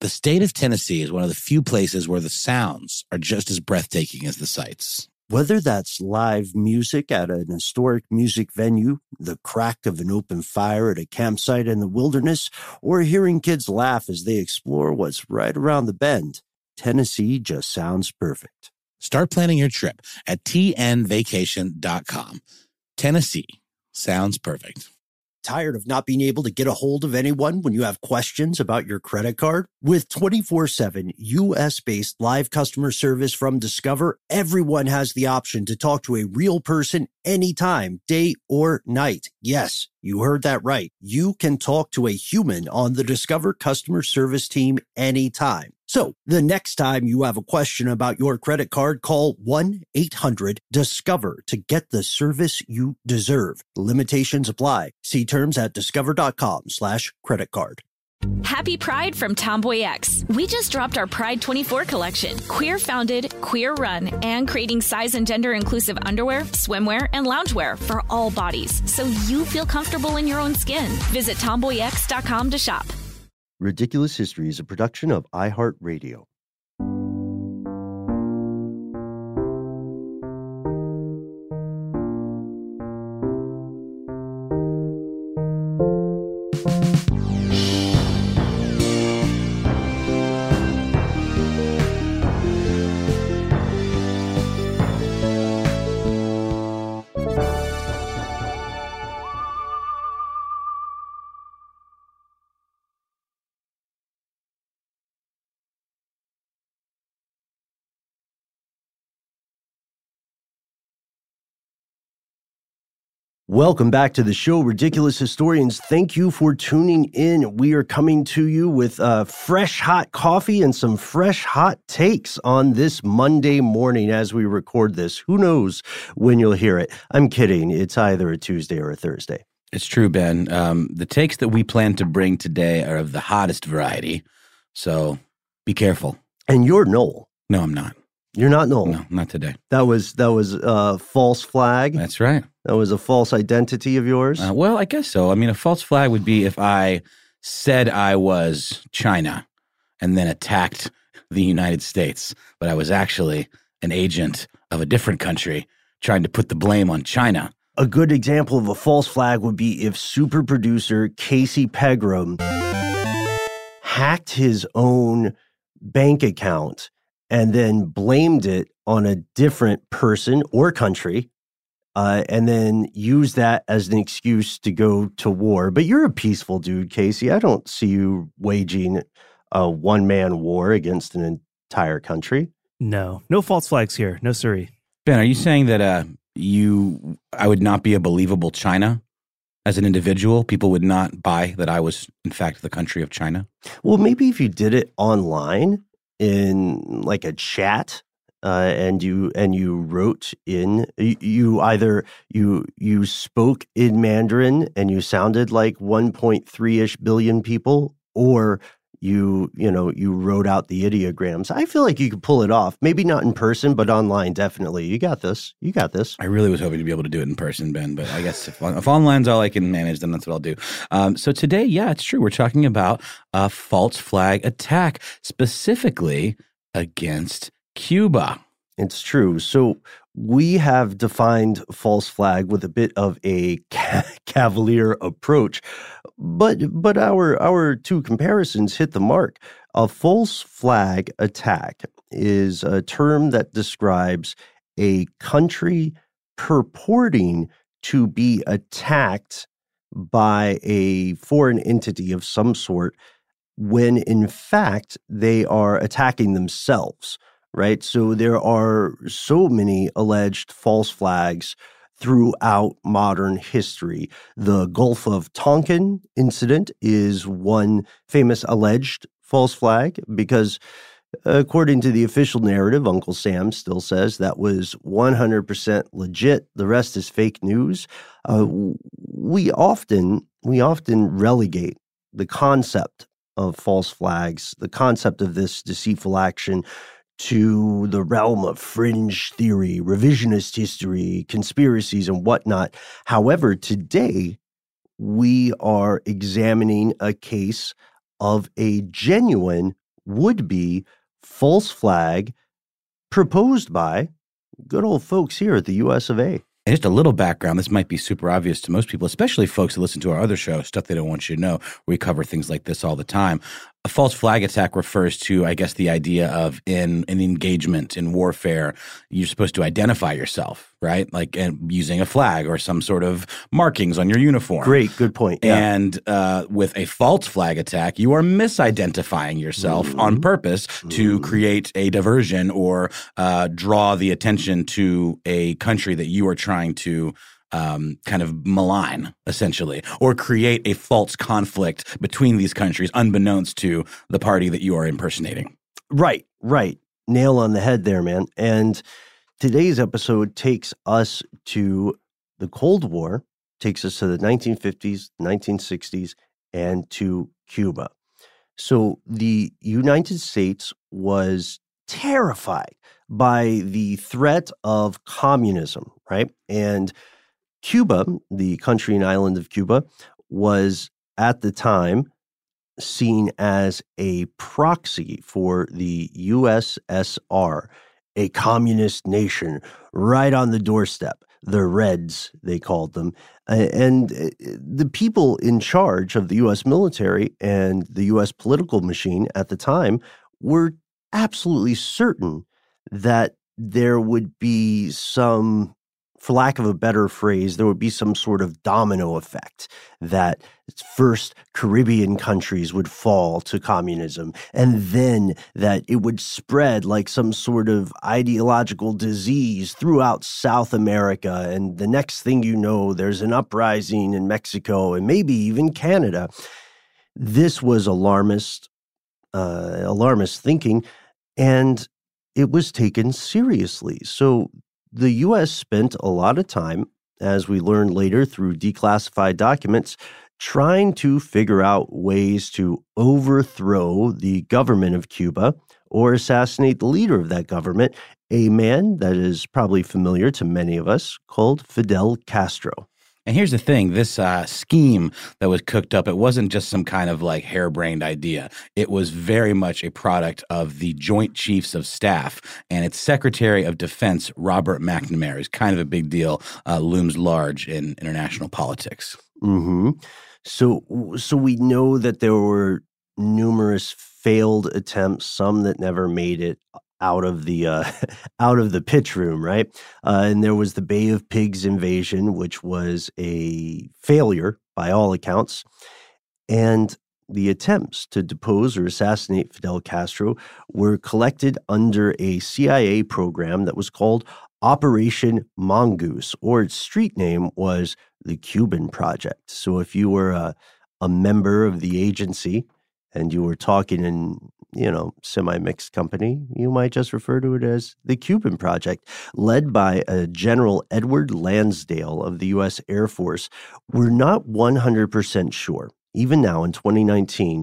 The state of Tennessee is one of the few places where the sounds are just as breathtaking as the sights. Whether that's live music at an historic music venue, the crack of an open fire at a campsite in the wilderness, or hearing kids laugh as they explore what's right around the bend, Tennessee just sounds perfect. Start planning your trip at tnvacation.com. Tennessee sounds perfect. Tired of not being able to get a hold of anyone when you have questions about your credit card? With 24/7 U.S.-based live customer service from Discover, everyone has the option to talk to a real person anytime, day or night. Yes, you heard that right. You can talk to a human on the Discover customer service team anytime. So the next time you have a question about your credit card, call 1-800-DISCOVER to get the service you deserve. Limitations apply. See terms at discover.com/creditcard. Happy Pride from Tomboy X. We just dropped our Pride 24 collection. Queer founded, queer run, and creating size and gender inclusive underwear, swimwear, and loungewear for all bodies, so you feel comfortable in your own skin. Visit tomboyx.com to shop. Ridiculous History is a production of iHeartRadio. Welcome back to the show, Ridiculous Historians. Thank you for tuning in. We are coming to you with fresh, hot coffee and some fresh, hot takes on this Monday morning as we record this. Who knows when you'll hear it? I'm kidding. It's either a Tuesday or a Thursday. It's true, Ben. The takes that we plan to bring today are of the hottest variety, so be careful. And you're Noel. No, I'm not. You're not Noel. No, not today. That was a false flag. That's right. That was a false identity of yours? Well, I guess so. I mean, a false flag would be if I said I was China and then attacked the United States, but I was actually an agent of a different country trying to put the blame on China. A good example of a false flag would be if super producer Casey Pegram hacked his own bank account and then blamed it on a different person or country. And then use that as an excuse to go to war. But you're a peaceful dude, Casey. I don't see you waging a one-man war against an entire country. No false flags here. No siree. Ben, are you saying that I would not be a believable China as an individual? People would not buy that I was, in fact, the country of China? Well, maybe if you did it online in like a chat, and you wrote in, you spoke in Mandarin and you sounded like 1.3-ish billion people, or you wrote out the ideograms. I feel like you could pull it off. Maybe not in person, but online, definitely. You got this. I really was hoping to be able to do it in person, Ben, but I guess if online's all I can manage, then that's what I'll do. So today, yeah, it's true. We're talking about a false flag attack, specifically against Cuba. It's true. So we have defined false flag with a bit of a cavalier approach, but our two comparisons hit the mark. A false flag attack is a term that describes a country purporting to be attacked by a foreign entity of some sort when in fact they are attacking themselves. Right. So there are so many alleged false flags throughout modern history. The Gulf of Tonkin incident is one famous alleged false flag because, according to the official narrative, Uncle Sam still says that was 100% legit. The rest is fake news. We often relegate the concept of false flags, the concept of this deceitful action, to the realm of fringe theory, revisionist history, conspiracies, and whatnot. However, today we are examining a case of a genuine would be false flag proposed by good old folks here at the US of A. And just a little background, this might be super obvious to most people, especially folks who listen to our other show, Stuff They Don't Want You to Know. We cover things like this all the time. A false flag attack refers to, I guess, the idea of in an engagement in warfare, you're supposed to identify yourself, right? Like using a flag or some sort of markings on your uniform. Great, good point. Yeah. And with a false flag attack, you are misidentifying yourself on purpose to create a diversion or draw the attention to a country that you are trying to kind of malign, essentially, or create a false conflict between these countries unbeknownst to the party that you are impersonating. Right. Nail on the head there, man. And today's episode takes us to the Cold War, takes us to the 1950s, 1960s, and to Cuba. So the United States was terrified by the threat of communism, right? And Cuba, the country and island of Cuba, was at the time seen as a proxy for the USSR, a communist nation right on the doorstep. The Reds, they called them. And the people in charge of the U.S. military and the U.S. political machine at the time were absolutely certain that there would be some, for lack of a better phrase, there would be some sort of domino effect that first Caribbean countries would fall to communism, and then that it would spread like some sort of ideological disease throughout South America. And the next thing you know, there's an uprising in Mexico and maybe even Canada. This was alarmist thinking, and it was taken seriously. So the U.S. spent a lot of time, as we learned later through declassified documents, trying to figure out ways to overthrow the government of Cuba or assassinate the leader of that government, a man that is probably familiar to many of us called Fidel Castro. And here's the thing, this scheme that was cooked up, it wasn't just some kind of like harebrained idea. It was very much a product of the Joint Chiefs of Staff and its Secretary of Defense, Robert McNamara, is kind of a big deal, looms large in international politics. Mm-hmm. So we know that there were numerous failed attempts, some that never made it out of the pitch room, right? And there was the Bay of Pigs invasion, which was a failure by all accounts. And the attempts to depose or assassinate Fidel Castro were collected under a CIA program that was called Operation Mongoose, or its street name was the Cuban Project. So if you were a member of the agency and you were talking in, semi-mixed company, you might just refer to it as the Cuban Project, led by General Edward Lansdale of the U.S. Air Force. We're not 100% sure, even now in 2019,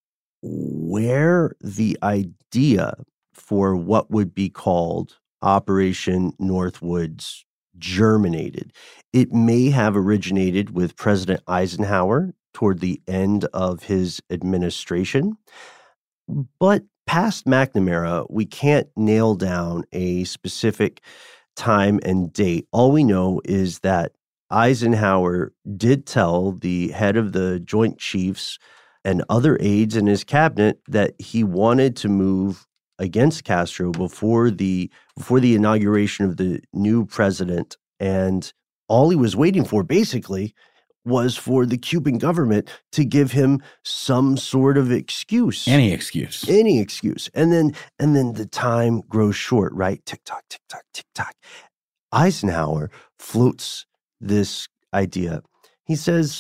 where the idea for what would be called Operation Northwoods germinated. It may have originated with President Eisenhower toward the end of his administration. But past McNamara, we can't nail down a specific time and date. All we know is that Eisenhower did tell the head of the Joint Chiefs and other aides in his cabinet that he wanted to move against Castro before the inauguration of the new president. And all he was waiting for, basically, was for the Cuban government to give him some sort of excuse. Any excuse. And then the time grows short, right? Tick tock, tick tock, tick tock. Eisenhower floats this idea. He says,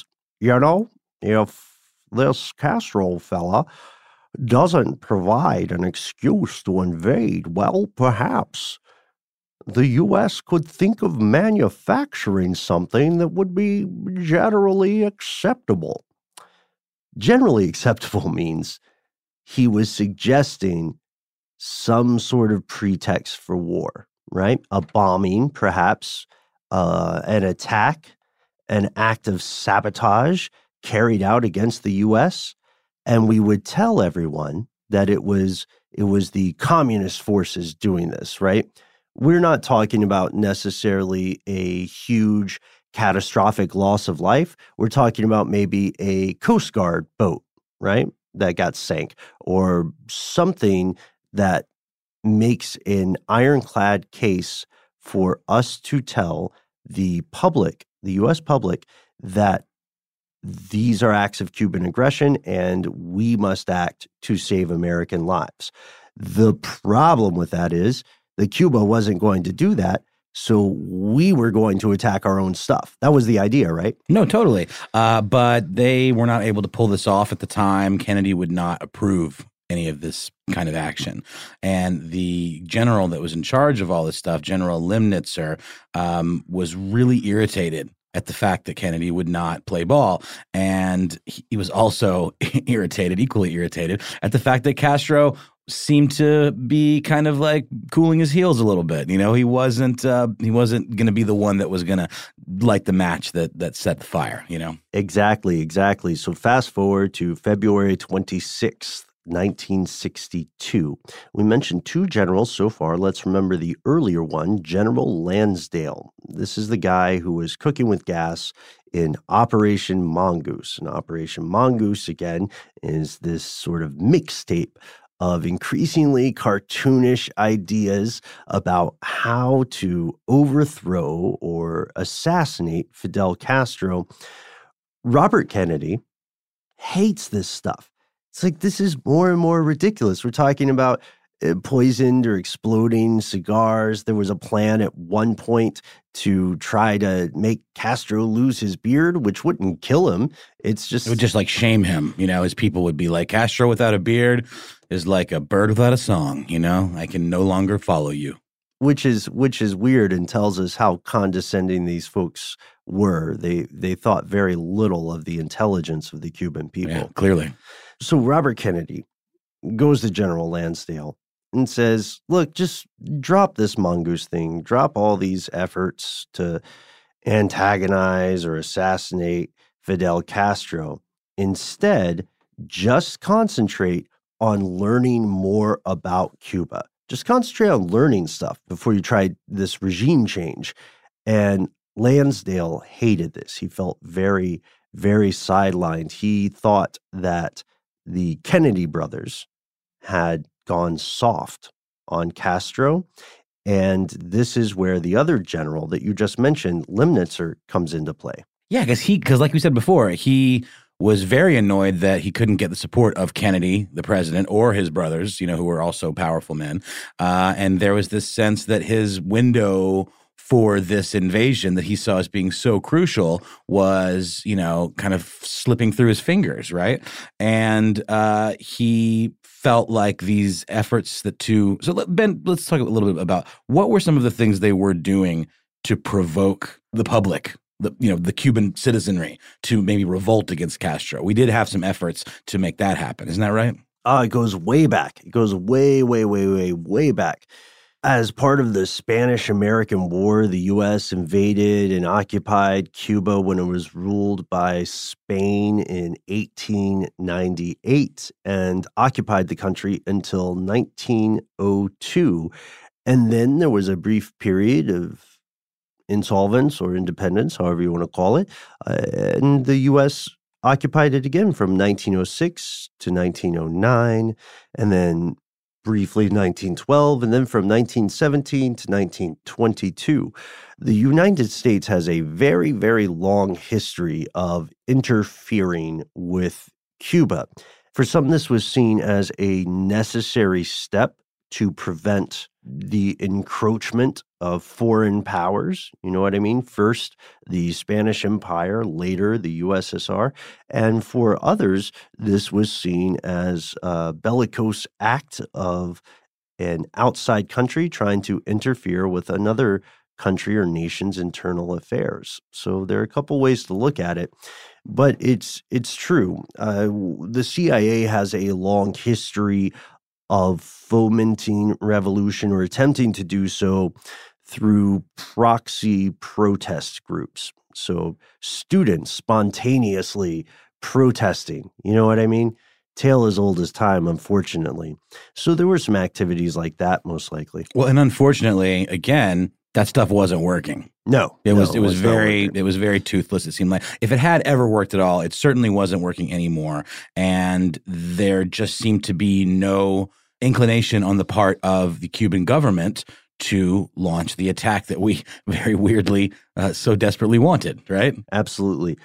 if this Castro fella doesn't provide an excuse to invade, well, perhaps the U.S. could think of manufacturing something that would be generally acceptable. Generally acceptable means he was suggesting some sort of pretext for war, right? A bombing, perhaps, an attack, an act of sabotage carried out against the U.S., and we would tell everyone that it was the communist forces doing this, right? We're not talking about necessarily a huge catastrophic loss of life. We're talking about maybe a Coast Guard boat, right, that got sank, or something that makes an ironclad case for us to tell the public, the U.S. public, that these are acts of Cuban aggression and we must act to save American lives. The problem with that is that Cuba wasn't going to do that, so we were going to attack our own stuff. That was the idea, right? No, totally. But they were not able to pull this off at the time. Kennedy would not approve any of this kind of action. And the general that was in charge of all this stuff, General Lemnitzer, was really irritated at the fact that Kennedy would not play ball. And he was also equally irritated at the fact that Castro seemed to be kind of like cooling his heels a little bit. You know, he wasn't going to be the one that was going to light the match that set the fire, you know? Exactly. So fast forward to February 26th, 1962. We mentioned two generals so far. Let's remember the earlier one, General Lansdale. This is the guy who was cooking with gas in Operation Mongoose. And Operation Mongoose, again, is this sort of mixtape of increasingly cartoonish ideas about how to overthrow or assassinate Fidel Castro. Robert Kennedy hates this stuff. It's like, this is more and more ridiculous. We're talking about poisoned or exploding cigars. There was a plan at one point to try to make Castro lose his beard, which wouldn't kill him. It would just like shame him. You know, his people would be like, Castro without a beard is like a bird without a song. You know, I can no longer follow you. Which is weird and tells us how condescending these folks were. They thought very little of the intelligence of the Cuban people. Yeah, clearly. So Robert Kennedy goes to General Lansdale and says, look, just drop this mongoose thing. Drop all these efforts to antagonize or assassinate Fidel Castro. Instead, just concentrate on learning more about Cuba. Just concentrate on learning stuff before you try this regime change. And Lansdale hated this. He felt very, very sidelined. He thought that the Kennedy brothers had gone soft on Castro. And this is where the other general that you just mentioned, Lemnitzer, comes into play. Yeah, because like we said before, he was very annoyed that he couldn't get the support of Kennedy, the president, or his brothers, you know, who were also powerful men. And there was this sense that his window for this invasion that he saw as being so crucial was, you know, kind of slipping through his fingers, right? And he felt like these efforts so Ben, let's talk a little bit about what were some of the things they were doing to provoke the public, the Cuban citizenry, to maybe revolt against Castro. We did have some efforts to make that happen. Isn't that right? It goes way back. It goes way, way, way, way, way back. As part of the Spanish-American War, the U.S. invaded and occupied Cuba when it was ruled by Spain in 1898 and occupied the country until 1902. And then there was a brief period of insolvence or independence, however you want to call it, and the U.S. occupied it again from 1906 to 1909, and then briefly 1912, and then from 1917 to 1922. The United States has a very, very long history of interfering with Cuba. For some, this was seen as a necessary step to prevent the encroachment of foreign powers. You know what I mean? First, the Spanish Empire, later the USSR. And for others, this was seen as a bellicose act of an outside country trying to interfere with another country or nation's internal affairs. So there are a couple ways to look at it, but it's true. The CIA has a long history of fomenting revolution or attempting to do so through proxy protest groups. So students spontaneously protesting, you know what I mean? tale as old as time, unfortunately. So there were some activities like that, most likely. Well, and unfortunately, again, that stuff wasn't working. No, it was very toothless. It seemed like if it had ever worked at all, it certainly wasn't working anymore. And there just seemed to be no inclination on the part of the Cuban government to launch the attack that we very weirdly so desperately wanted, right? Absolutely.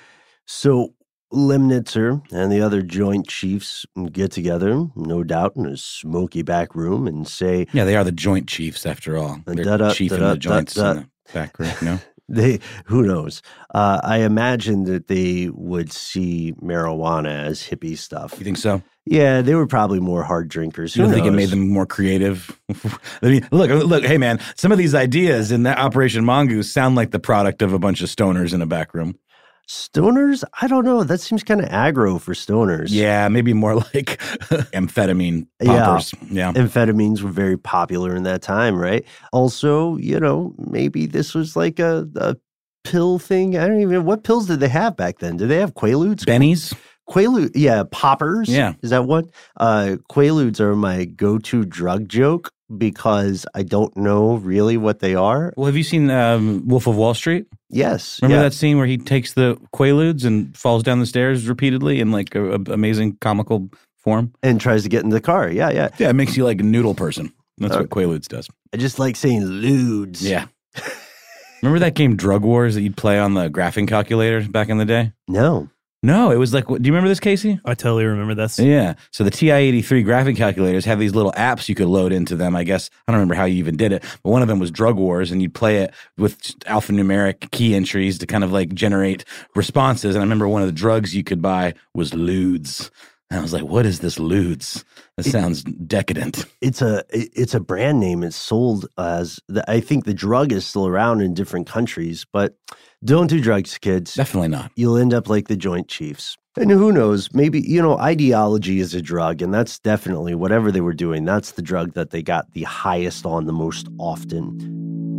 So Lemnitzer and the other Joint Chiefs get together, no doubt, in a smoky back room and say... Yeah, they are the Joint Chiefs, after all. They're chief in the joints in the back room, you know? Who knows? I imagine that they would see marijuana as hippie stuff. You think so? Yeah, they were probably more hard drinkers. You don't think it made them more creative? I mean, look, hey, man, some of these ideas in that Operation Mongoose sound like the product of a bunch of stoners in a back room. Stoners? I don't know. That seems kind of aggro for stoners. Yeah, maybe more like amphetamine poppers. Yeah. Amphetamines were very popular in that time, right? Also, maybe this was like a pill thing. I don't even know. What pills did they have back then? Did they have Quaaludes? Bennies? Quaalude, yeah, poppers. Yeah. Is that one? Quaaludes are my go-to drug joke because I don't know really what they are. Well, have you seen Wolf of Wall Street? Yes. Remember that scene where he takes the Quaaludes and falls down the stairs repeatedly in like a amazing comical form? And tries to get in the car. Yeah. Yeah, it makes you like a noodle person. That's what Quaaludes does. I just like saying ludes. Yeah. Remember that game Drug Wars that you'd play on the graphing calculator back in the day? No, it was like, do you remember this, Casey? I totally remember this. Yeah. So the TI-83 graphing calculators have these little apps you could load into them, I guess. I don't remember how you even did it, but one of them was Drug Wars, and you'd play it with alphanumeric key entries to kind of like generate responses. And I remember one of the drugs you could buy was Ludes. And I was like, what is this Ludes? That sounds decadent. It's a brand name. It's sold as, I think the drug is still around in different countries, but don't do drugs, kids. Definitely not. You'll end up like the Joint Chiefs. And who knows, maybe, ideology is a drug, and that's definitely, whatever they were doing, that's the drug that they got the highest on the most often.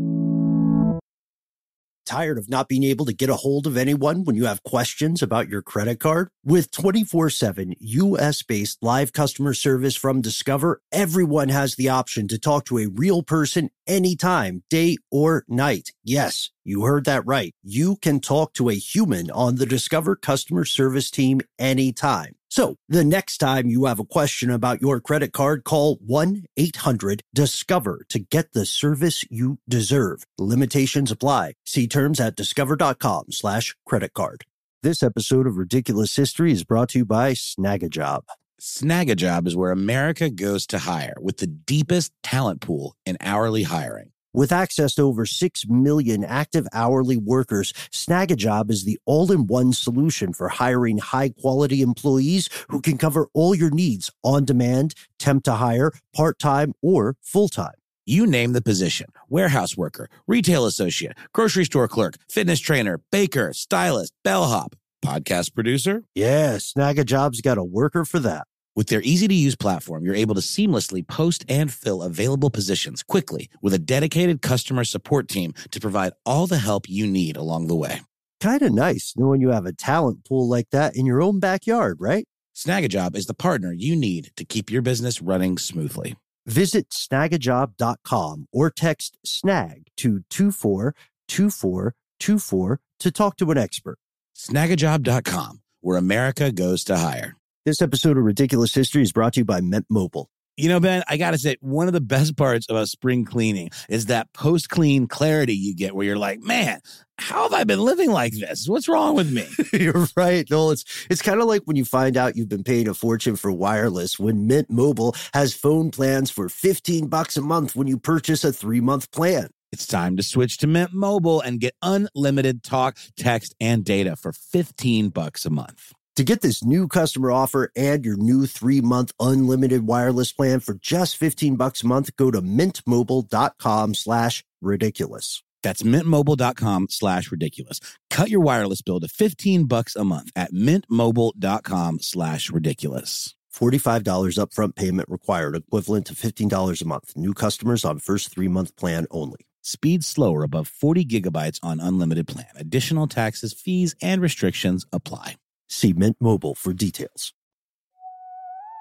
Tired of not being able to get a hold of anyone when you have questions about your credit card? With 24/7 U.S.-based live customer service from Discover, everyone has the option to talk to a real person anytime, day or night. Yes, you heard that right. You can talk to a human on the Discover customer service team anytime. So the next time you have a question about your credit card, call 1-800-DISCOVER to get the service you deserve. Limitations apply. See terms at discover.com/creditcard. This episode of Ridiculous History is brought to you by Snagajob. Snagajob is where America goes to hire, with the deepest talent pool in hourly hiring. With access to over 6 million active hourly workers, Snagajob is the all-in-one solution for hiring high-quality employees who can cover all your needs on demand, temp to hire, part-time, or full-time. You name the position: warehouse worker, retail associate, grocery store clerk, fitness trainer, baker, stylist, bellhop, podcast producer. Yeah, Snagajob's got a worker for that. With their easy-to-use platform, you're able to seamlessly post and fill available positions quickly with a dedicated customer support team to provide all the help you need along the way. Kind of nice knowing you have a talent pool like that in your own backyard, right? Snagajob is the partner you need to keep your business running smoothly. Visit snagajob.com or text SNAG to 242424 to talk to an expert. Snagajob.com, where America goes to hire. This episode of Ridiculous History is brought to you by Mint Mobile. You know, Ben, I got to say, one of the best parts about spring cleaning is that post-clean clarity you get where you're like, man, how have I been living like this? What's wrong with me? You're right, Noel. It's kind of like when you find out you've been paying a fortune for wireless when Mint Mobile has phone plans for $15 a month when you purchase a 3-month plan. It's time to switch to Mint Mobile and get unlimited talk, text, and data for $15 a month. To get this new customer offer and your new 3-month unlimited wireless plan for just $15 a month, go to mintmobile.com/ridiculous. That's mintmobile.com/ridiculous. Cut your wireless bill to $15 a month at mintmobile.com/ridiculous. $45 upfront payment required, equivalent to $15 a month. New customers on first 3-month plan only. Speed slower above 40 gigabytes on unlimited plan. Additional taxes, fees, and restrictions apply. See Mint Mobile for details.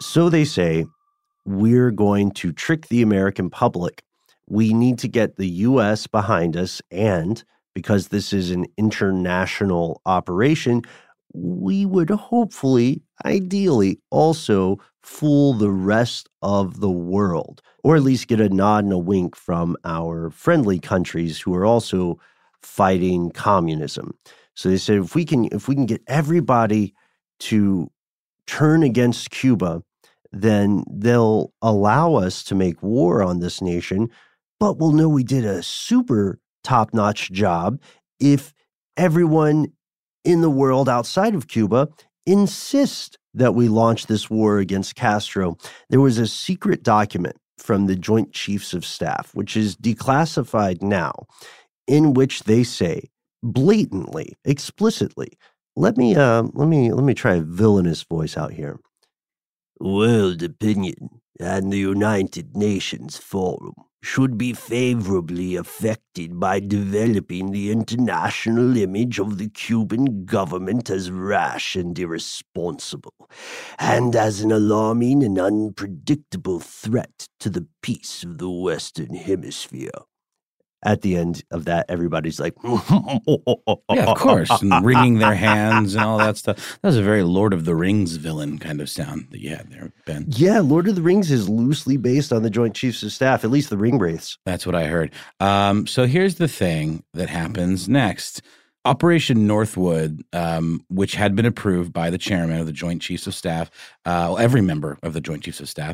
So they say, we're going to trick the American public. We need to get the U.S. behind us, and because this is an international operation, we would hopefully, ideally, also fool the rest of the world, or at least get a nod and a wink from our friendly countries who are also fighting communism. So they said, if we can get everybody to turn against Cuba, then they'll allow us to make war on this nation, but we'll know we did a super top-notch job if everyone in the world outside of Cuba insist that we launch this war against Castro. There was a secret document from the Joint Chiefs of Staff, which is declassified now, in which they say blatantly, explicitly, let me try a villainous voice out here. World opinion and the United Nations Forum should be favorably affected by developing the international image of the Cuban government as rash and irresponsible, and as an alarming and unpredictable threat to the peace of the Western Hemisphere. At the end of that, everybody's like, yeah, of course, and wringing their hands and all that stuff. That was a very Lord of the Rings villain kind of sound that you had there, Ben. Yeah, Lord of the Rings is loosely based on the Joint Chiefs of Staff, at least the Ring Wraiths. That's what I heard. So here's the thing that happens next. Operation Northwood, which had been approved by the chairman of the Joint Chiefs of Staff, every member of the Joint Chiefs of Staff,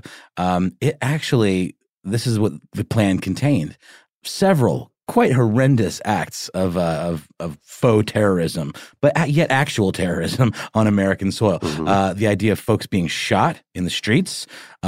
this is what the plan contained. Several quite horrendous acts of faux terrorism, but yet actual terrorism on American soil. Mm-hmm. The idea of folks being shot in the streets,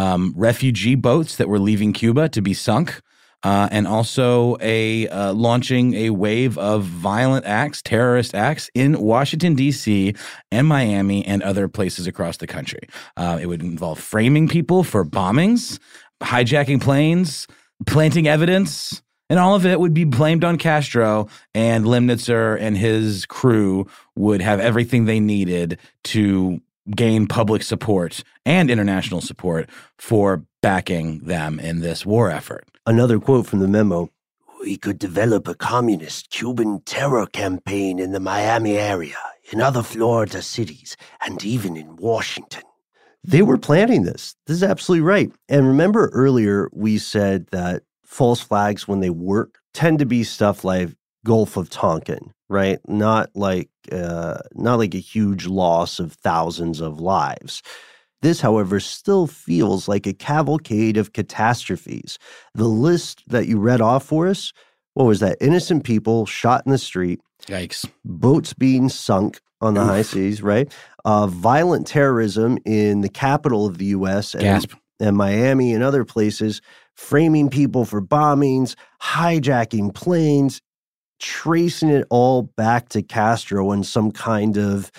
refugee boats that were leaving Cuba to be sunk, and also launching a wave of violent acts, terrorist acts in Washington, D.C. and Miami and other places across the country. It would involve framing people for bombings, hijacking planes, planting evidence. And all of it would be blamed on Castro, and Lemnitzer and his crew would have everything they needed to gain public support and international support for backing them in this war effort. Another quote from the memo, "We could develop a communist Cuban terror campaign in the Miami area, in other Florida cities, and even in Washington." They were planning this. This is absolutely right. And remember earlier we said that false flags, when they work, tend to be stuff like Gulf of Tonkin, right? Not like a huge loss of thousands of lives. This, however, still feels like a cavalcade of catastrophes. The list that you read off for us, what was that? Innocent people shot in the street. Yikes. Boats being sunk on the high seas, right? Violent terrorism in the capital of the U.S. and Miami and other places, framing people for bombings, hijacking planes, tracing it all back to Castro and some kind of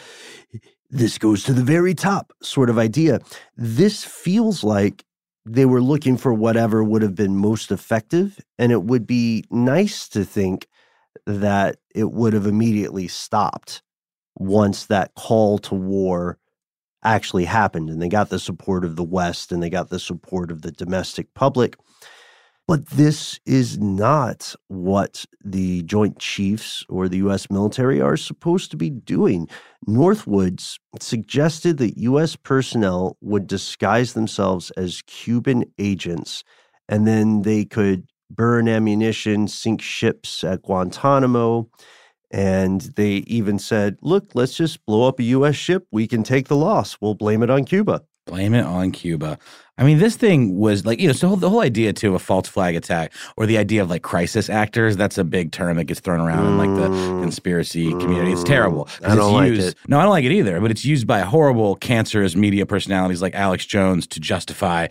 this goes to the very top sort of idea. This feels like they were looking for whatever would have been most effective, and it would be nice to think that it would have immediately stopped once that call to war actually happened and they got the support of the West and they got the support of the domestic public. But this is not what the Joint Chiefs or the U.S. military are supposed to be doing. Northwoods suggested that U.S. personnel would disguise themselves as Cuban agents, and then they could burn ammunition, sink ships at Guantanamo. And they even said, look, let's just blow up a U.S. ship. We can take the loss. We'll blame it on Cuba. Blame it on Cuba. I mean, this thing was like, so the whole idea too of a false flag attack, or the idea of like crisis actors, that's a big term that gets thrown around in like the conspiracy community. It's terrible. I don't like it. No, I don't like it either, but it's used by horrible, cancerous media personalities like Alex Jones to justify,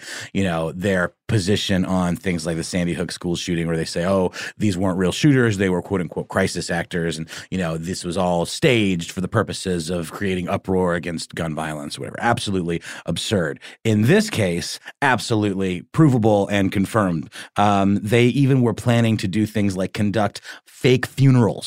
their position on things like the Sandy Hook school shooting, where they say, oh, these weren't real shooters. They were quote unquote crisis actors. And, this was all staged for the purposes of creating uproar against gun violence, or whatever. Absolutely absurd. In this case, absolutely provable and confirmed. They even were planning to do things like conduct fake funerals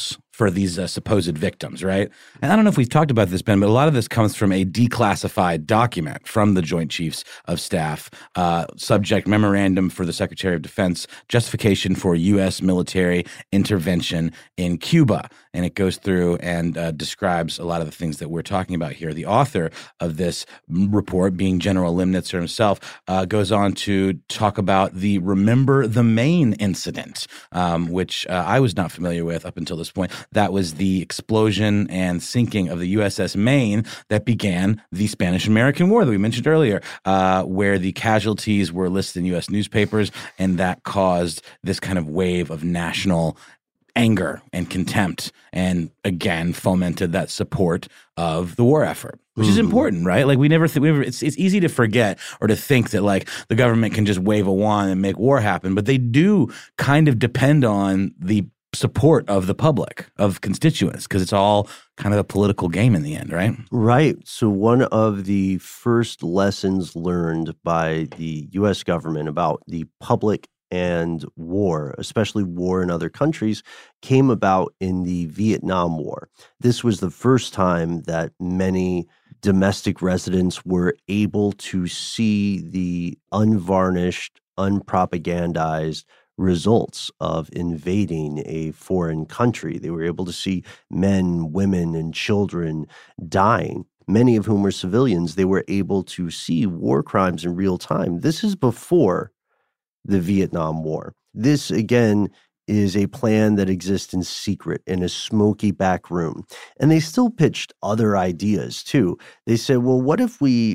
for these supposed victims, right? And I don't know if we've talked about this, Ben, but a lot of this comes from a declassified document from the Joint Chiefs of Staff, subject memorandum for the Secretary of Defense, justification for U.S. military intervention in Cuba. And it goes through and describes a lot of the things that we're talking about here. The author of this report, being General Limnitzer himself, goes on to talk about the Remember the Maine incident, which I was not familiar with up until this point. That was the explosion and sinking of the USS Maine that began the Spanish-American War that we mentioned earlier, where the casualties were listed in U.S. newspapers, and that caused this kind of wave of national anger and contempt, and again fomented that support of the war effort, which is important, right? Like it's easy to forget or to think that like the government can just wave a wand and make war happen, but they do kind of depend on the support of the public, of constituents, because it's all kind of a political game in the end, right? Right. So one of the first lessons learned by the U.S. government about the public and war, especially war in other countries, came about in the Vietnam War. This was the first time that many domestic residents were able to see the unvarnished, unpropagandized results of invading a foreign country. They were able to see men, women, and children dying, many of whom were civilians. They were able to see war crimes in real time. This is before the Vietnam War. This, again, is a plan that exists in secret in a smoky back room. And they still pitched other ideas, too. They said, well, what if we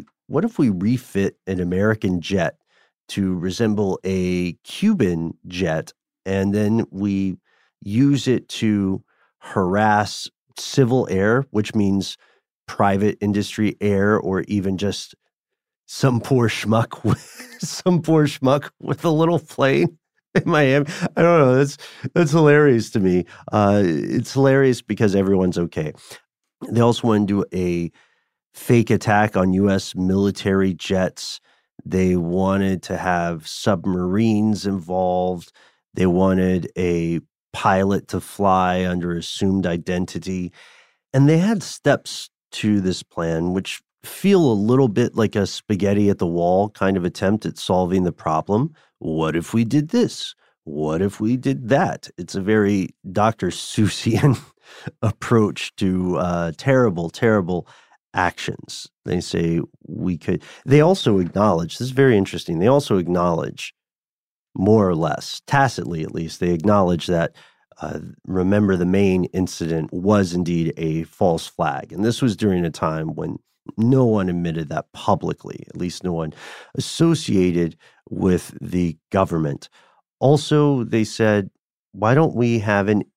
refit an American jet to resemble a Cuban jet, and then we use it to harass civil air, which means private industry air, or even just some poor schmuck with a little plane in Miami. I don't know. That's hilarious to me. It's hilarious because everyone's okay. They also want to do a fake attack on U.S. military jets. They wanted to have submarines involved. They wanted a pilot to fly under assumed identity. And they had steps to this plan, which feel a little bit like a spaghetti at the wall kind of attempt at solving the problem. What if we did this? What if we did that? It's a very Dr. Seussian approach to terrible, terrible actions. They say we could. They also acknowledge, this is very interesting, they also acknowledge, more or less, tacitly at least, they acknowledge that Remember the Maine incident was indeed a false flag. And this was during a time when no one admitted that publicly, at least no one associated with the government. Also, they said, why don't we have an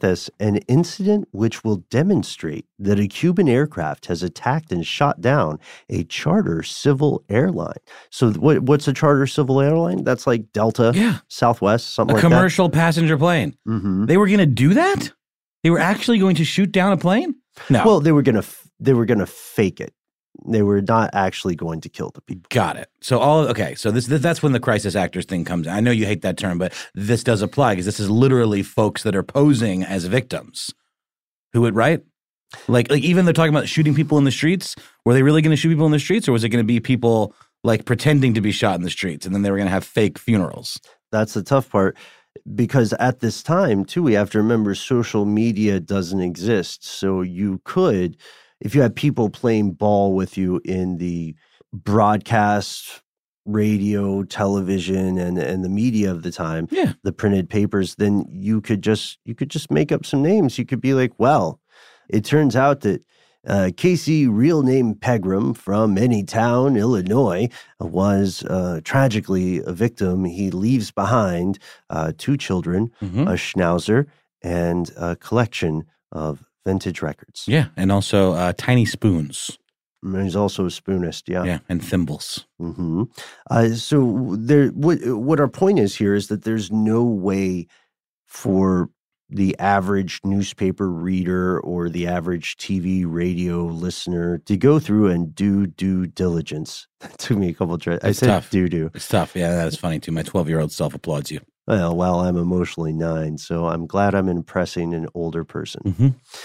incident which will demonstrate that a Cuban aircraft has attacked and shot down a charter civil airline. So what's a charter civil airline? That's like Delta, Southwest, something like that. A commercial passenger plane. Mm-hmm. They were going to do that? They were actually going to shoot down a plane? No. Well, they were going to fake it. They were not actually going to kill the people. Got it. So that's when the crisis actors thing comes in. I know you hate that term, but this does apply because this is literally folks that are posing as victims. Who would, right? Like even they're talking about shooting people in the streets. Were they really going to shoot people in the streets, or was it going to be people like pretending to be shot in the streets, and then they were going to have fake funerals? That's the tough part. Because at this time, too, we have to remember social media doesn't exist. So you could, if you had people playing ball with you in the broadcast, radio, television, and the media of the time, the printed papers, then you could just make up some names. You could be like, well, it turns out that Casey, real name Pegram, from Anytown, Illinois, was tragically a victim. He leaves behind 2 children, a Schnauzer, and a collection of vintage records. Yeah, and also tiny spoons. And he's also a spoonist, Yeah, and thimbles. Mm-hmm. So what our point is here is that there's no way for the average newspaper reader or the average TV, radio listener to go through and do due diligence. That took me a couple of tries. I said tough. do. It's tough. Yeah, that is funny too. My 12-year-old self applauds you. Well, I'm emotionally 9, so I'm glad I'm impressing an older person. Mm-hmm.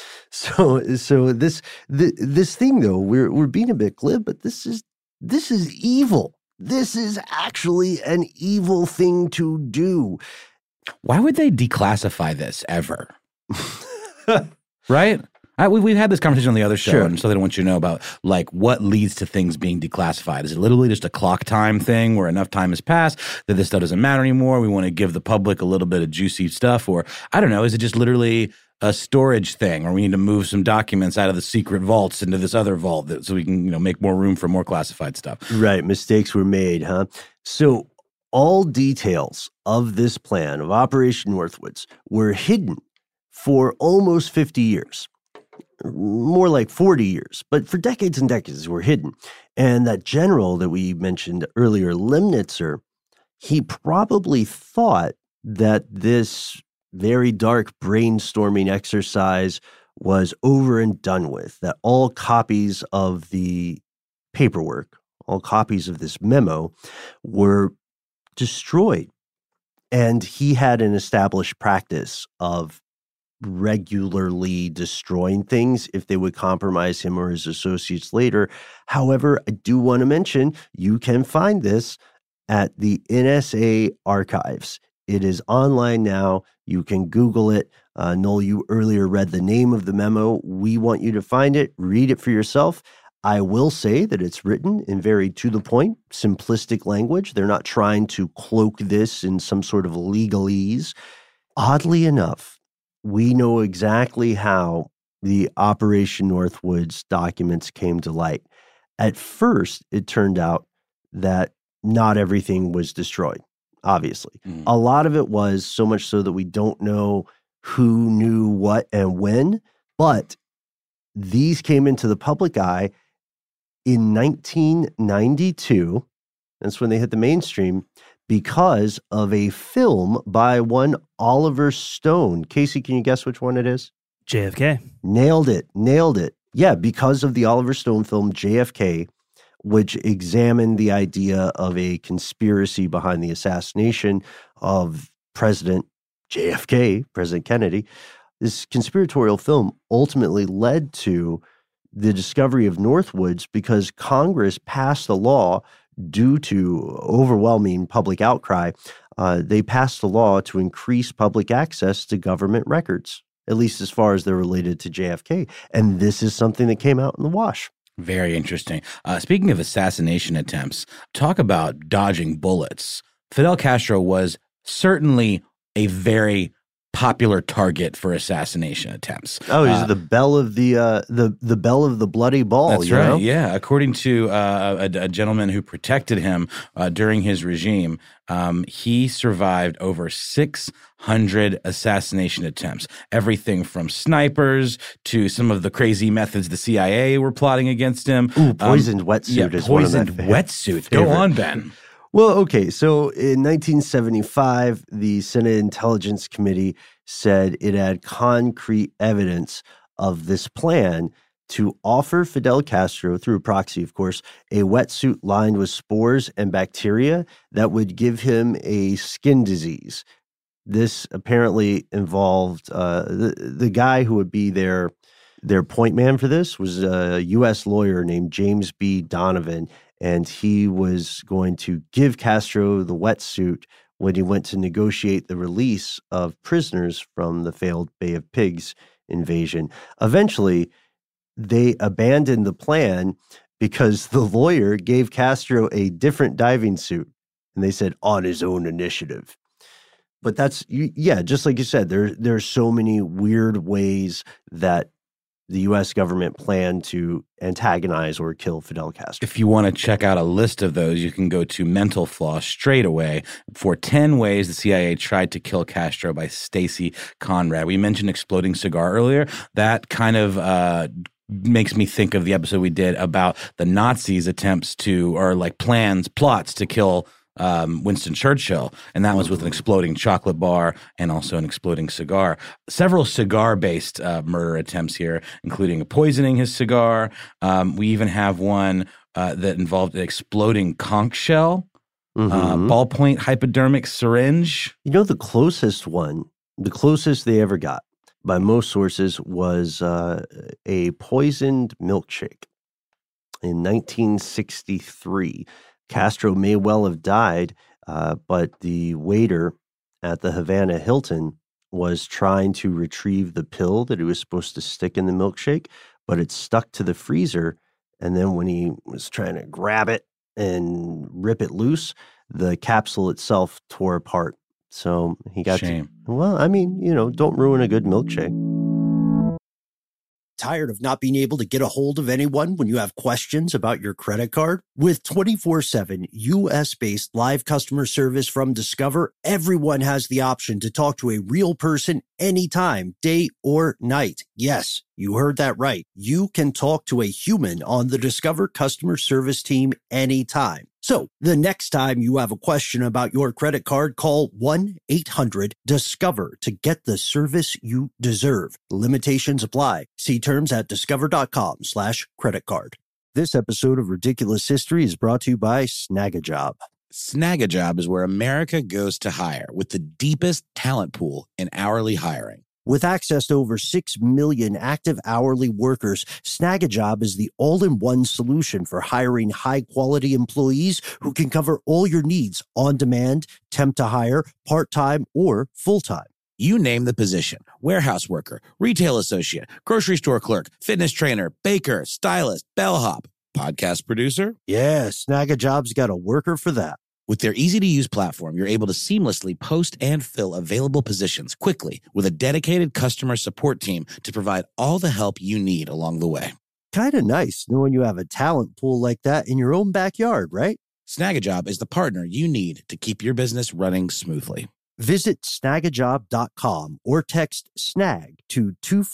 So this thing though, we're being a bit glib, but this is evil. This is actually an evil thing to do. Why would they declassify this ever? Right? We've had this conversation on the other show, Sure. and so they want you to know about like what leads to things being declassified. Is it literally just a clock time thing where enough time has passed that this stuff doesn't matter anymore? We want to give the public a little bit of juicy stuff, or I don't know. Is it just literally a storage thing, or we need to move some documents out of the secret vaults into this other vault so we can make more room for more classified stuff? Right, mistakes were made, huh? So all details of this plan of Operation Northwoods were hidden for almost 50 years. More like 40 years, but for decades and decades were hidden. And that general that we mentioned earlier, Lemnitzer, he probably thought that this very dark brainstorming exercise was over and done with, that all copies of the paperwork, all copies of this memo were destroyed. And he had an established practice of regularly destroying things if they would compromise him or his associates later. However, I do want to mention you can find this at the NSA archives. It is online now. You can Google it. Noel, you earlier read the name of the memo. We want you to find it, read it for yourself. I will say that it's written in very to-the-point, simplistic language. They're not trying to cloak this in some sort of legalese. Oddly enough, we know exactly how the Operation Northwoods documents came to light. At first, it turned out that not everything was destroyed, obviously. A lot of it was, so much so that we don't know who knew what and when, but these came into the public eye in 1992. That's when they hit the mainstream, because of a film by one Oliver Stone. Casey, can you guess which one it is? JFK. Nailed it. Yeah, because of the Oliver Stone film JFK, which examined the idea of a conspiracy behind the assassination of President JFK, President Kennedy. This conspiratorial film ultimately led to the discovery of Northwoods because Congress passed a law due to overwhelming public outcry. They passed a law to increase public access to government records, at least as far as they're related to JFK. And this is something that came out in the wash. Very interesting. Speaking of assassination attempts, talk about dodging bullets. Fidel Castro was certainly a very popular target for assassination attempts. Oh, he's the belle of the belle of the bloody ball. That's right. Yeah, according to a gentleman who protected him during his regime, he survived over 600 assassination attempts. Everything from snipers to some of the crazy methods the CIA were plotting against him. Ooh, poisoned wetsuit is one of my poisoned wetsuit. Go on, Ben. Well, okay, so in 1975, the Senate Intelligence Committee said it had concrete evidence of this plan to offer Fidel Castro, through a proxy, of course, a wetsuit lined with spores and bacteria that would give him a skin disease. This apparently involved the guy who would be their point man for this was a U.S. lawyer named James B. Donovan. And he was going to give Castro the wetsuit when he went to negotiate the release of prisoners from the failed Bay of Pigs invasion. Eventually, they abandoned the plan because the lawyer gave Castro a different diving suit. And they said, on his own initiative. But that's, yeah, just like you said, there's so many weird ways that the U.S. government planned to antagonize or kill Fidel Castro. If you want to check out a list of those, you can go to Mental Floss straight away for 10 ways the CIA tried to kill Castro by Stacy Conrad. We mentioned Exploding Cigar earlier. That kind of makes me think of the episode we did about the Nazis' attempts to, or like plots to kill Winston Churchill, and that was with an exploding chocolate bar and also an exploding cigar. Several cigar-based murder attempts here, including poisoning his cigar. We even have one that involved an exploding conch shell. ballpoint hypodermic syringe. You know, the closest they ever got by most sources was a poisoned milkshake in 1963. Castro may well have died, but the waiter at the Havana Hilton was trying to retrieve the pill that he was supposed to stick in the milkshake, but it stuck to the freezer. And then when he was trying to grab it and rip it loose, the capsule itself tore apart. So he got Shame. Well, I mean, don't ruin a good milkshake. Tired of not being able to get a hold of anyone when you have questions about your credit card? With 24/7 U.S.-based live customer service from Discover, everyone has the option to talk to a real person anytime, day or night. Yes, you heard that right. You can talk to a human on the Discover customer service team anytime. So the next time you have a question about your credit card, call 1-800-DISCOVER to get the service you deserve. Limitations apply. See terms at discover.com/creditcard. This episode of Ridiculous History is brought to you by Snagajob. Snagajob is where America goes to hire, with the deepest talent pool in hourly hiring. With access to over 6 million active hourly workers, Snagajob is the all-in-one solution for hiring high-quality employees who can cover all your needs on demand, temp to hire, part-time, or full-time. You name the position: warehouse worker, retail associate, grocery store clerk, fitness trainer, baker, stylist, bellhop, podcast producer. Yeah, Snagajob's got a worker for that. With their easy-to-use platform, you're able to seamlessly post and fill available positions quickly with a dedicated customer support team to provide all the help you need along the way. Kind of nice knowing you have a talent pool like that in your own backyard, right? Snagajob is the partner you need to keep your business running smoothly. Visit snagajob.com or text SNAG to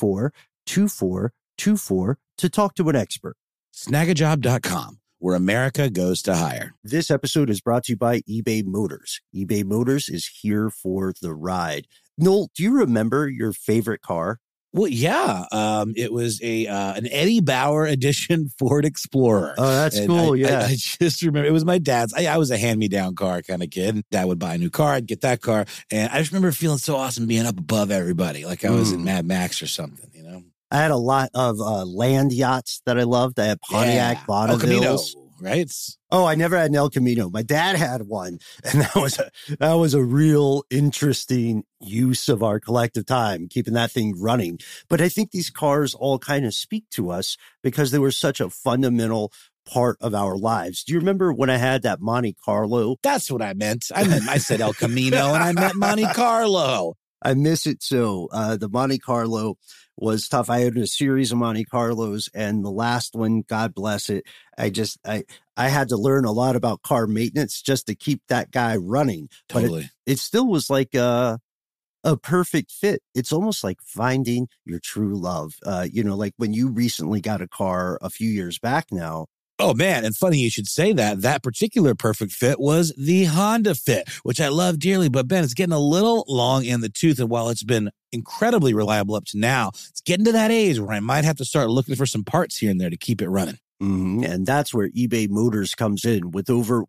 242424 to talk to an expert. Snagajob.com, where America goes to hire. This episode is brought to you by eBay Motors. eBay Motors is here for the ride. Noel, do you remember your favorite car? Well, yeah. It was an Eddie Bauer edition Ford Explorer. Oh, that's cool. I just remember it was my dad's. I was a hand-me-down car kind of kid. Dad would buy a new car. I'd get that car. And I just remember feeling so awesome being up above everybody, like I was in Mad Max or something, I had a lot of land yachts that I loved. I had Pontiac Bonnevilles. Right? Oh, I never had an El Camino. My dad had one, and that was a real interesting use of our collective time, keeping that thing running. But I think these cars all kind of speak to us because they were such a fundamental part of our lives. Do you remember when I had that Monte Carlo? That's what I meant. I said El Camino, and I meant Monte Carlo. I miss it so. The Monte Carlo was tough. I had a series of Monte Carlos, and the last one, God bless it, I had to learn a lot about car maintenance just to keep that guy running. Totally. But it still was like a perfect fit. It's almost like finding your true love. Like when you recently got a car a few years back now. Oh, man. And funny you should say that. That particular perfect fit was the Honda Fit, which I love dearly. But, Ben, it's getting a little long in the tooth. And while it's been incredibly reliable up to now, it's getting to that age where I might have to start looking for some parts here and there to keep it running. Mm-hmm. And that's where eBay Motors comes in. With over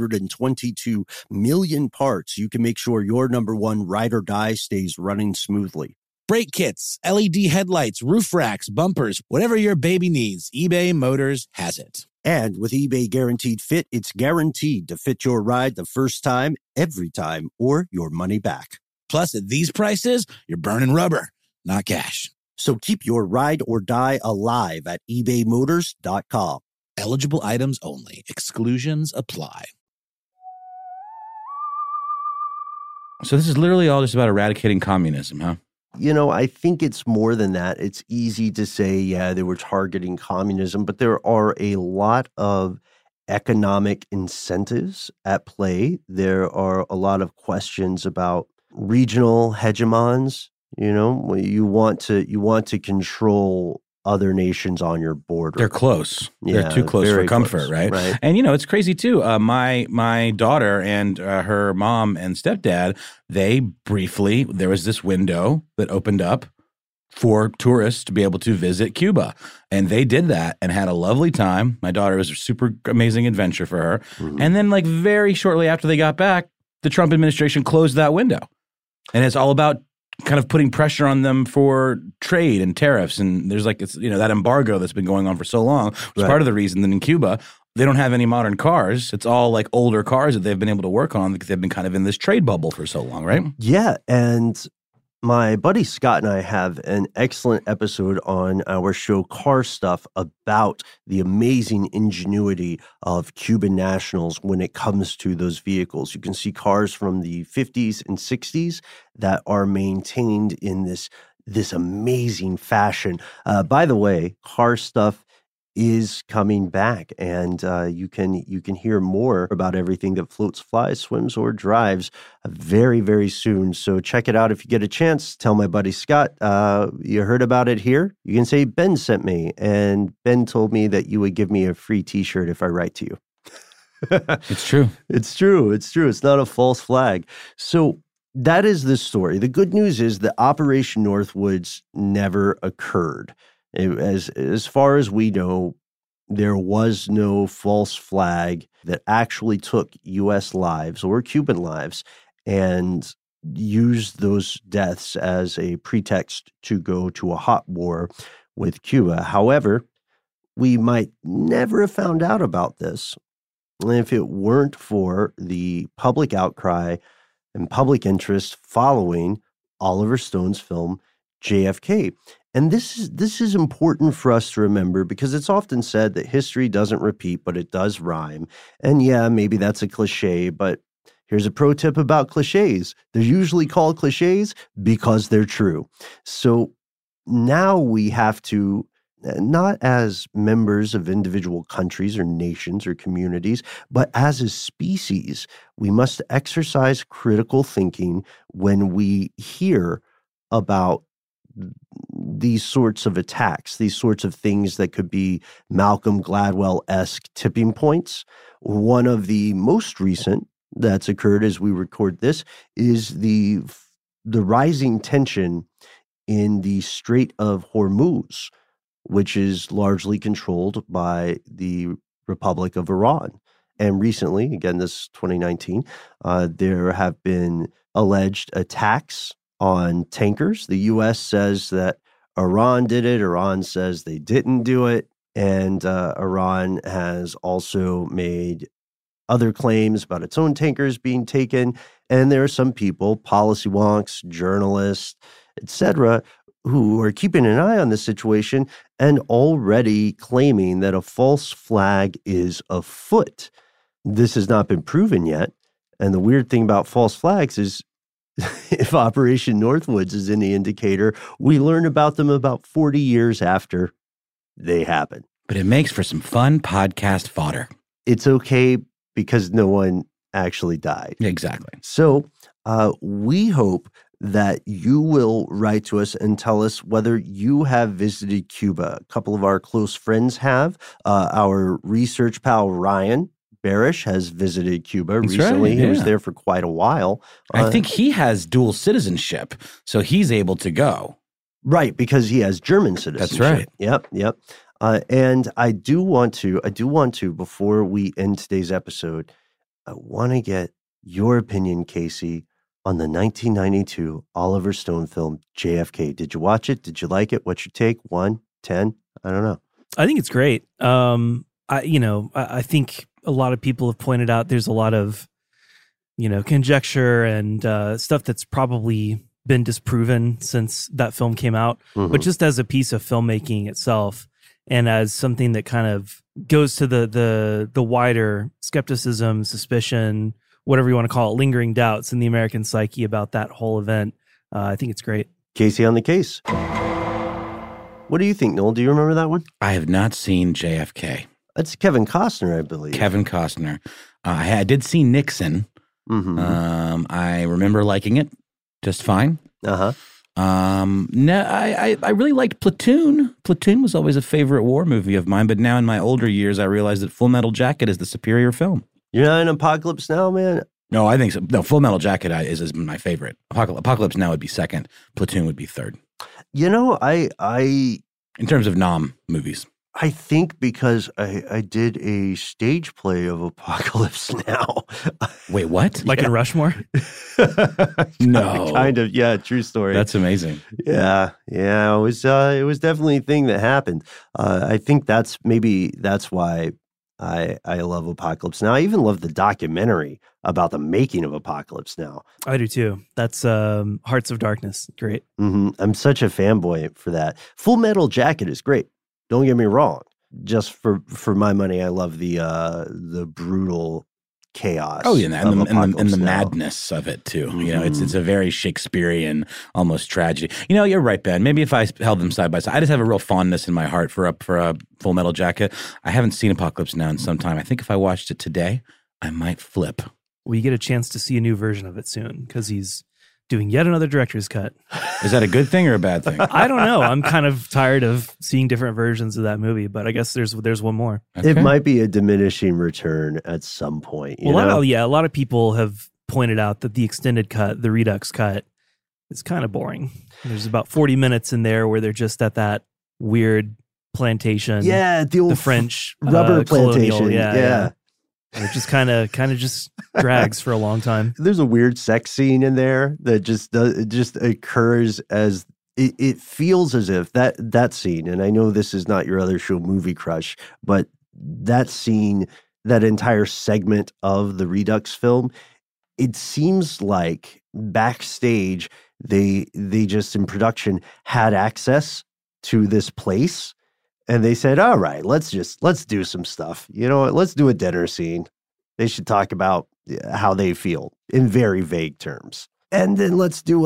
122 million parts, you can make sure your number one ride or die stays running smoothly. Brake kits, LED headlights, roof racks, bumpers, whatever your baby needs, eBay Motors has it. And with eBay Guaranteed Fit, it's guaranteed to fit your ride the first time, every time, or your money back. Plus, at these prices, you're burning rubber, not cash. So keep your ride or die alive at ebaymotors.com. Eligible items only. Exclusions apply. So this is literally all just about eradicating communism, huh? I think it's more than that. It's easy to say, yeah, they were targeting communism, but there are a lot of economic incentives at play. There are a lot of questions about regional hegemons. You want to control other nations on your border. They're close. They're too close for comfort, close, right? And it's crazy too. My daughter and her mom and stepdad, there was this window that opened up for tourists to be able to visit Cuba. And they did that and had a lovely time. My daughter, was a super amazing adventure for her. And then like very shortly after they got back, the Trump administration closed that window. And it's all about kind of putting pressure on them for trade and tariffs. And there's like, it's, that embargo that's been going on for so long was part of the reason that in Cuba, they don't have any modern cars. It's all like older cars that they've been able to work on because they've been kind of in this trade bubble for so long, right? Yeah. And my buddy Scott and I have an excellent episode on our show Car Stuff about the amazing ingenuity of Cuban nationals when it comes to those vehicles. You can see cars from the 50s and 60s that are maintained in this amazing fashion. By the way, Car Stuff is coming back, and you can hear more about everything that floats, flies, swims, or drives very, very soon. So check it out if you get a chance. Tell my buddy Scott you heard about it here. You can say Ben sent me, and Ben told me that you would give me a free T-shirt if I write to you. It's true. It's true. It's true. It's not a false flag. So that is the story. The good news is that Operation Northwoods never occurred. As far as we know, there was no false flag that actually took U.S. lives or Cuban lives and used those deaths as a pretext to go to a hot war with Cuba. However, we might never have found out about this if it weren't for the public outcry and public interest following Oliver Stone's film JFK. And this is important for us to remember because it's often said that history doesn't repeat, but it does rhyme. And yeah, maybe that's a cliche, but here's a pro tip about cliches. They're usually called cliches because they're true. So now we have to, not as members of individual countries or nations or communities, but as a species, we must exercise critical thinking when we hear about these sorts of attacks, these sorts of things that could be Malcolm Gladwell-esque tipping points. One of the most recent that's occurred as we record this is the rising tension in the Strait of Hormuz, which is largely controlled by the Republic of Iran. And recently, again, this 2019, there have been alleged attacks on tankers. The U.S. says that Iran did it. Iran says they didn't do it. And Iran has also made other claims about its own tankers being taken. And there are some people, policy wonks, journalists, etc., who are keeping an eye on the situation and already claiming that a false flag is afoot. This has not been proven yet. And the weird thing about false flags is if Operation Northwoods is any indicator, we learn about them about 40 years after they happen. But it makes for some fun podcast fodder. It's okay because no one actually died. Exactly. So we hope that you will write to us and tell us whether you have visited Cuba. A couple of our close friends have. Our research pal, Ryan Barish, has visited Cuba recently. Right, yeah. He was there for quite a while. I think he has dual citizenship, so he's able to go. Right, because he has German citizenship. That's right. Yep. And I do want to, before we end today's episode, I want to get your opinion, Casey, on the 1992 Oliver Stone film JFK. Did you watch it? Did you like it? What's your take? 1, 10? I don't know. I think it's great. I think a lot of people have pointed out there's a lot of, conjecture and stuff that's probably been disproven since that film came out. Mm-hmm. But just as a piece of filmmaking itself, and as something that kind of goes to the wider skepticism, suspicion, whatever you want to call it, lingering doubts in the American psyche about that whole event, I think it's great. Casey on the case. What do you think, Noel? Do you remember that one? I have not seen JFK. That's Kevin Costner, I believe. Kevin Costner. I did see Nixon. Mm-hmm. I remember liking it just fine. Uh-huh. No, I really liked Platoon. Platoon was always a favorite war movie of mine, but now in my older years, I realized that Full Metal Jacket is the superior film. You're not in Apocalypse Now, man? No, I think so. No, Full Metal Jacket is my favorite. Apocalypse Now would be second. Platoon would be third. You know, In terms of Nom movies. I think because I did a stage play of Apocalypse Now. Wait, what? Like in Rushmore? No. Kind of, yeah, true story. That's amazing. Yeah, it was definitely a thing that happened. I think that's why I love Apocalypse Now. I even love the documentary about the making of Apocalypse Now. I do too. That's Hearts of Darkness. Great. I'm such a fanboy for that. Full Metal Jacket is great. Don't get me wrong. Just for my money, I love the brutal chaos. Oh, yeah, and the Now. madness of it too. You know, it's a very Shakespearean, almost tragedy. You know, you're right, Ben. Maybe if I held them side by side, I just have a real fondness in my heart for a Full Metal Jacket. I haven't seen Apocalypse Now in some time. I think if I watched it today, I might flip. We get a chance to see a new version of it soon because he's doing yet another director's cut. Is that a good thing or a bad thing? I don't know. I'm kind of tired of seeing different versions of that movie, but I guess there's one more. Okay. It might be a diminishing return at some point. A lot of people have pointed out that the extended cut, the Redux cut, is kind of boring. There's about 40 minutes in there where they're just at that weird plantation. Yeah, the French rubber plantation. colonial, Yeah. It just kind of just drags for a long time. There's a weird sex scene in there that just occurs as it feels as if that scene, and I know this is not your other show, Movie Crush, but that scene, that entire segment of the Redux film, it seems like backstage they just in production had access to this place. And they said, all right, let's do some stuff. You know what? Let's do a dinner scene. They should talk about how they feel in very vague terms. And then let's do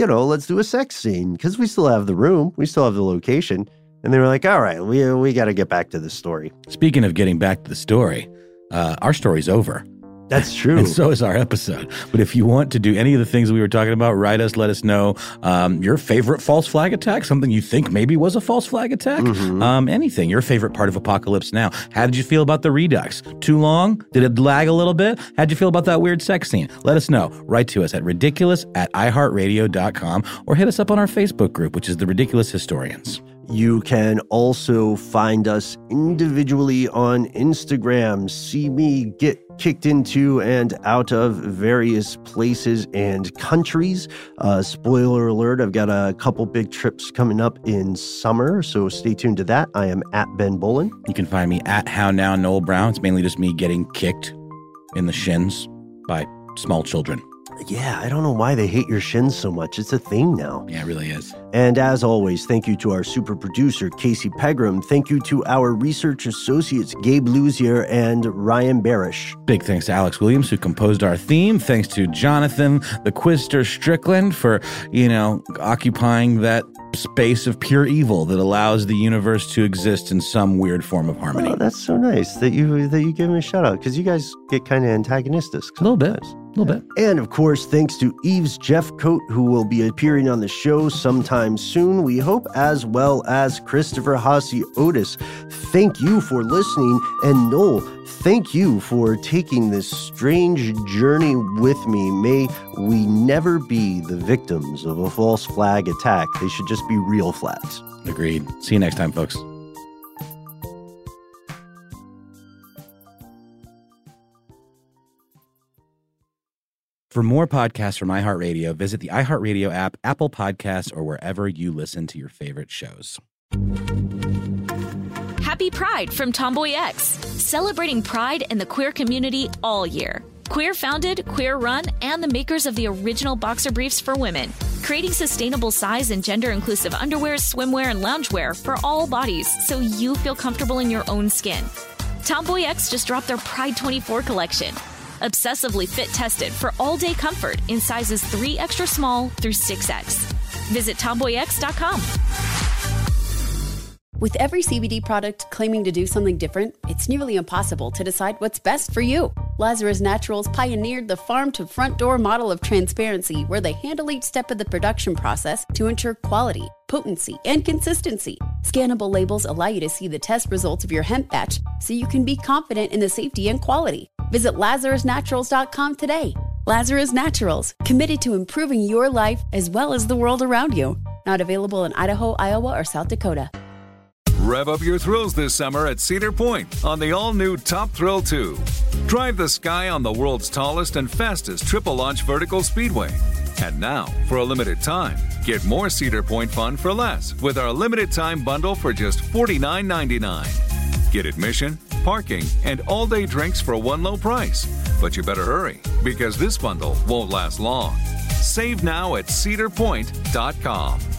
a sex scene because we still have the room. We still have the location. And they were like, all right, we got to get back to the story. Speaking of getting back to the story, our story's over. That's true. And so is our episode. But if you want to do any of the things we were talking about, write us, let us know your favorite false flag attack, something you think maybe was a false flag attack, anything, your favorite part of Apocalypse Now. How did you feel about the Redux? Too long? Did it lag a little bit? How'd you feel about that weird sex scene? Let us know. Write to us at ridiculous@iheartradio.com or hit us up on our Facebook group, which is The Ridiculous Historians. You can also find us individually on Instagram. See me get kicked into and out of various places and countries. Spoiler alert, I've got a couple big trips coming up in summer, so stay tuned to that. I am at Ben Bolin. You can find me at How Now Noel Brown. It's mainly just me getting kicked in the shins by small children. Yeah, I don't know why they hate your shins so much. It's a thing now. Yeah, it really is. And as always, thank you to our super producer, Casey Pegram. Thank you to our research associates, Gabe Luzier and Ryan Barish. Big thanks to Alex Williams, who composed our theme. Thanks to Jonathan, the Quizster Strickland, for, occupying that space of pure evil that allows the universe to exist in some weird form of harmony. Oh, that's so nice that you give him a shout out, because you guys get kind of antagonistic. A little bit. And of course, thanks to Yves Jeffcoat, who will be appearing on the show sometime soon, we hope, as well as Christopher Haase Otis. Thank you for listening. And Noel, thank you for taking this strange journey with me. May we never be the victims of a false flag attack. They should just be real flags. Agreed. See you next time, folks. For more podcasts from iHeartRadio, visit the iHeartRadio app, Apple Podcasts, or wherever you listen to your favorite shows. Happy Pride from Tomboy X, celebrating pride and the queer community all year. Queer founded, queer run, and the makers of the original boxer briefs for women, creating sustainable size and gender inclusive underwear, swimwear, and loungewear for all bodies so you feel comfortable in your own skin. Tomboy X just dropped their Pride 24 collection. Obsessively fit tested for all-day comfort in sizes 3 extra small through 6X. Visit tomboyx.com. With every CBD product claiming to do something different, it's nearly impossible to decide what's best for you. Lazarus Naturals pioneered the farm-to-front-door model of transparency, where they handle each step of the production process to ensure quality, potency, and consistency. Scannable labels allow you to see the test results of your hemp batch, so you can be confident in the safety and quality. Visit LazarusNaturals.com today. Lazarus Naturals, committed to improving your life as well as the world around you. Not available in Idaho, Iowa, or South Dakota. Rev up your thrills this summer at Cedar Point on the all-new Top Thrill 2. Drive the sky on the world's tallest and fastest triple-launch vertical speedway. And now, for a limited time, get more Cedar Point fun for less with our limited-time bundle for just $49.99. Get admission, parking, and all-day drinks for one low price. But you better hurry, because this bundle won't last long. Save now at cedarpoint.com.